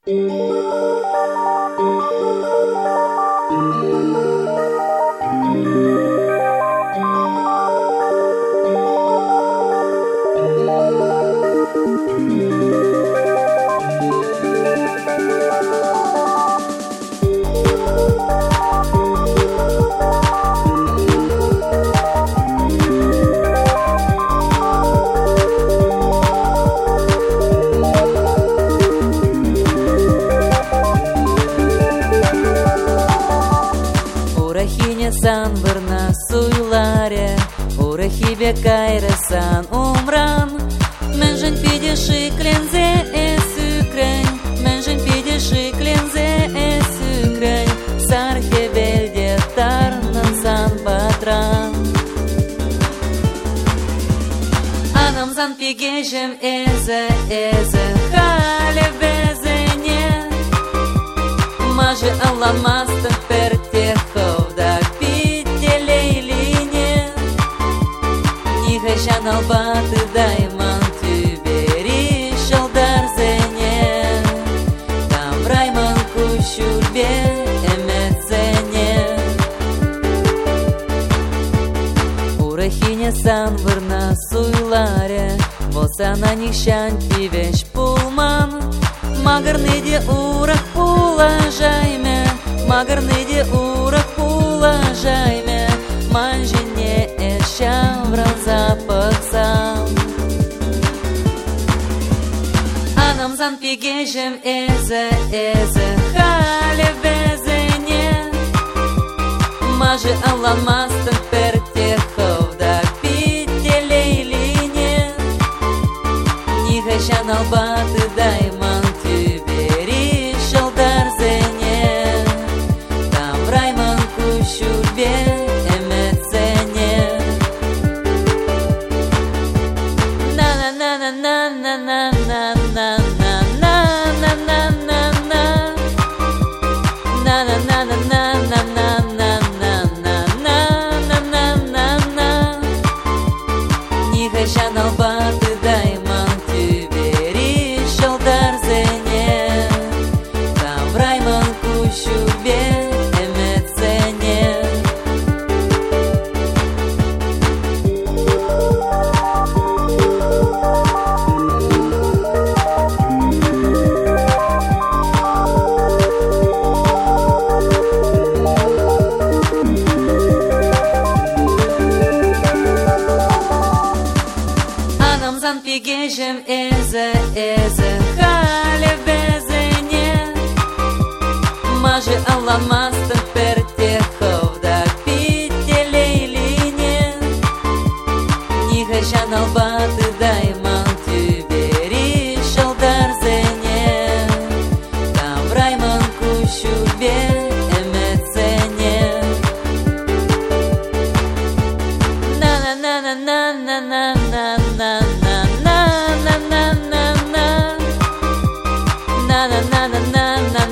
San varna suylare, urahibе kayrasan umran. Menjen pidişi klenze sükren, menjen pidişi klenze sükren. Sarhe belde tarnan san patran. Anam san pigejem eze hale bezene. Maje alamasta pertehov da Şan albatı dayman tüberi şaldar zene. Tam rayman kuşulbe emet zene. Urahine san varna suylare, Vosana nişan piveş pulman. Magarныде урах пулажайме, Magarныде урах пулажайме. Манжене эшавран запах сам. Анам зан пигежем эзе хали безене. Маже аламастын пертехов да пителейлине. Нихайшан албаты дайман тюбери шалдар зене. Там райман кушурбе Şan albatı dayman tüberi şaldar zene. Tam rayman kuşulbe emet zene. Zan pigejem eze hale bezene. Maje alamastın pertehov da piteleyline. Nihayşan albatı dayman tüberi şaldar zene. Tam rayman kuşulbe emet zene. Na na na na na na na na na. Na na na na na